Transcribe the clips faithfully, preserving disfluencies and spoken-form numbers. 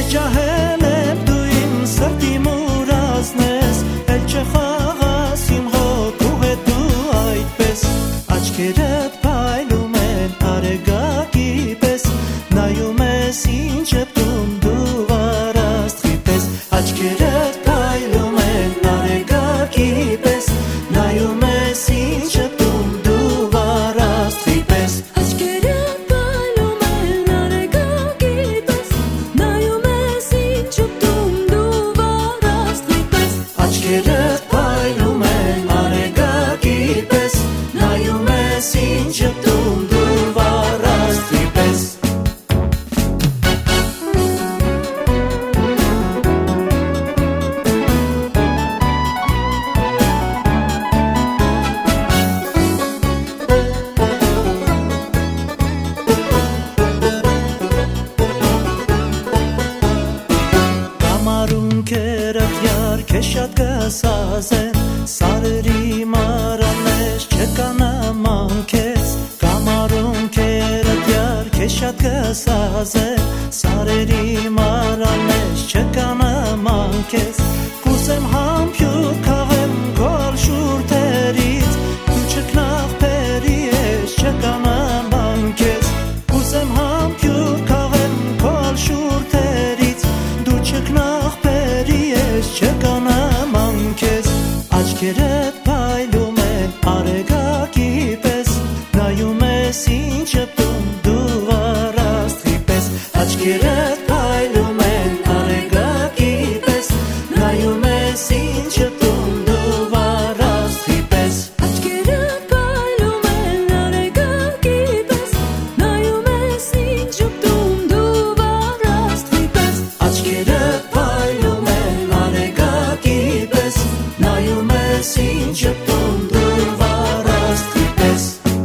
ջահել եմ դու իմ սրտի մուրացնես, էլ չխաղաս իմ հոգու հետ դու այդպես, աչքերդ փայլում են արեգակի պես, նայում ես ինչ շպտում դու վարաստղի պես, աչքերդ փայլում են արեգակի պես, նայում ես ինչ շպտում դու վարաստղի պես, աչքերդ փայլում են արեգակի պես, նայում ես ինչ շպտում դու վարաստղի պես, աչքերդ փայլում են արեգակի պես, նայում ես ինչ շպտում դու վարաստղի պես. Կամարունքերդ յար քեզ շատ կսազեն, սարերի մարանես չկանաման քեզ, կամարունքերդ յար քեզ շատ կսազեն, սարերի մարանես չկանաման քեզ, կուզեմ համբյուր քաղեմ քո շուրթերից, դու չքնաղբերի ես չկանաման քեզ, կուզեմ համբյուր քաղեմ քո շուրթերից, դու չքնաղբերի ես չկանաման քեզ, աչքերդ փայլում են արեգակի պես, նայում ես ինչ շպտում դու վարաստղի պես, աչքերդ փայլում են արեգակի պես, նայում ես ինչ շպտում դու վարաստղի պես, աչքերդ փայլում են արեգակի պես, նայում ես ինչ շպտում դու վարաստղի պես, աչքերդ փայլում են արեգակի պես, նայում ես ինչ շպտում դու վարաստղի պես.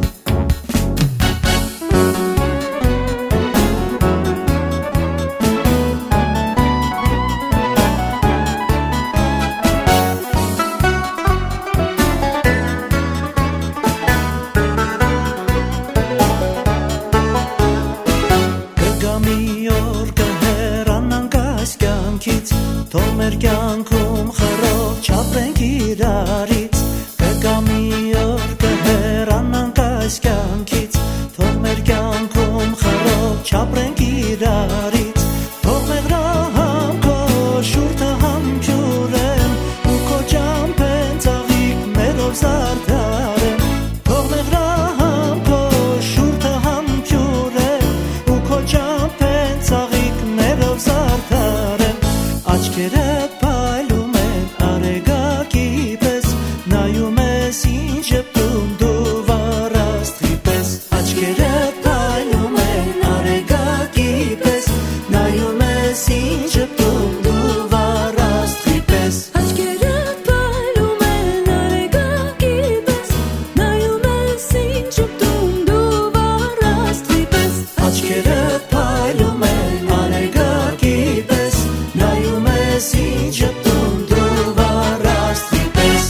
Կգա մի օր կհեռանանք այս կյանքից, թող մեր կյանքում խռով չապրենք իրարից, կգա մի օր կհեռանանք այս կյանքից, թող մեր կյանքում խռով չապրենք իրարից, թող մեղրահամ քո շուրթը համբյուրեմ, ու քո ճամփեն ծաղիկներով զարդարեմ, թող մեղրահամ քո շուրթը համբյուրեմ, ու քո ճամփեն ծաղիկներով զարդարեմ, աչքերդ փայլում են արեգակի պես, նայում ես ինչ շպտում դու վարաստղի պես, աչքերդ փայլում են արեգակի պես, նայում ես ինչ շպտում դու վարաստղի պես, աչքերդ փայլում են արեգակի պես, նայում ես ինչ շպտում դու վարաստղի պես, աչքերդ փայլում են արեգակի պես, նայում ես ինչ շպտում դու վարաստղի պես.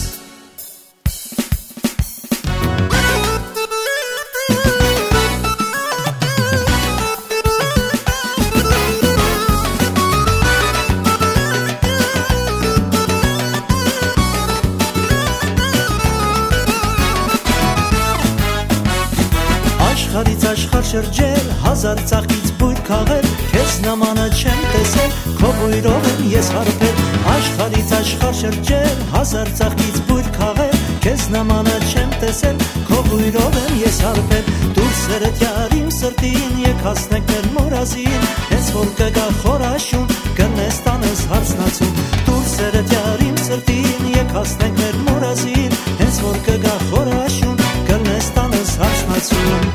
Աշխարհից աշխարհ շրջել, հազար ծաղկից բույր քաղել, քեզ նմանը չեմ տեսել, քո բույրով եմ ես հարբել, աշխարհից աշխարհ շրջել, հազար ծաղկից բույր քաղել, քեզ նմանը չեմ տեսել, քո բույրով եմ ես հարբել, դուրսերդ յար իմ սրտին, եկ հասնենք մեր մորազին, հենց որ կգա խորաշուն, կնես տանես հարցնացում, դուրսերդ յար իմ սրտին, եկ հասնենք մեր մորազին, հենց որ կգա խորաշուն, կնես տանես հարցնացում.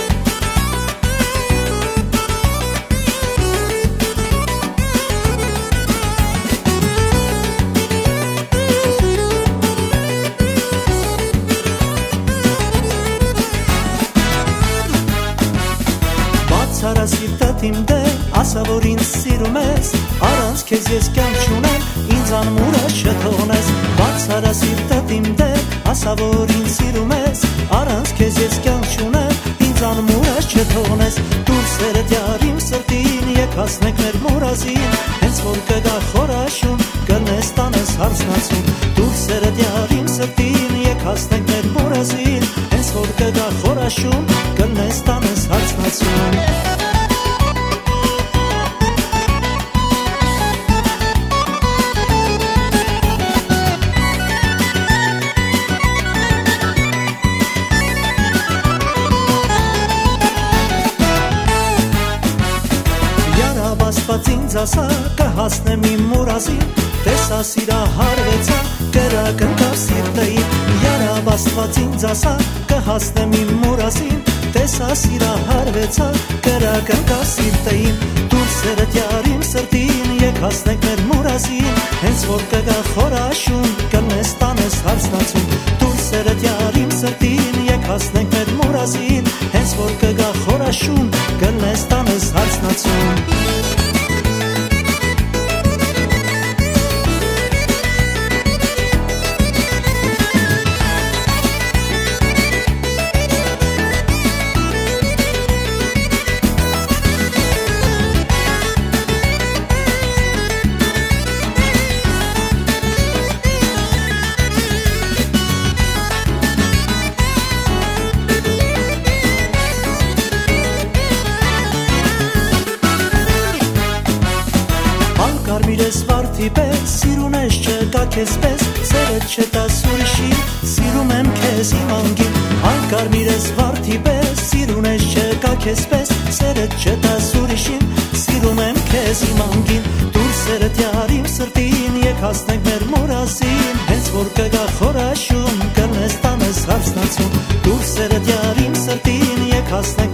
Բացարասիրտդ իմ դեմ, ասա որ ինձ սիրում ես, առանց քեզ ես կյանք չունեմ, ինձ անմուրը չթողնես, բացարասիրտդ իմ դեմ, ասա որ ինձ սիրում ես, առանց քեզ ես կյանք չունեմ, ինձ անմուրը չթողնես, դուրսերդ յար իմ սրտին, եկ հասնենք մեր մուրազին, հենց որ կգա խորաշուն, կլնես տանես հարսնացում, դուրսերը դյար իմ սրտին, եկ հասնենք մեր մուրազին, հենց որ կգա խորաշուն, կլնես տանես հարսնացում։ Աստված ինձ ասա, կհասնեմ իմ մուրազին, տեսա սիրահարվեցա, կրակնկավ սիրտեին, Յարավ Աստված ինձ ասա, կհասնեմ իմ մուրազին, տեսա սիրահարվեցա, կրակնկավ սիրտեին, դուրսերը դյար իմ սրտին, եկ հասնենք մեր մուրազին, հենց որ կգա խորաշուն, կլնես տանես հարսնացում, դուրսերը դյար իմ սրտին, եկ հասնենք մեր մուրազին, հենց որ կգա խորաշուն, կլնես տանես հարսնացում։ Կարմիր ես վարդի պես, սիրուն ես չկա քեզ պես, սերդ չտաս ուրիշին, սիրում եմ քեզ իմ անգին, այն կարմիր ես վարդի պես, սիրուն ես չկա քեզ պես, սերդ չտաս ուրիշին, սիրում եմ քեզ իմ անգին, դուրսերը դյար իմ սրտին, եկ հասնենք մեր մուրազին, հենց որ կգա խորաշուն, կլնես տանես հարսնացում, դուրսերը դյար իմ սրտին, եկ հասնենք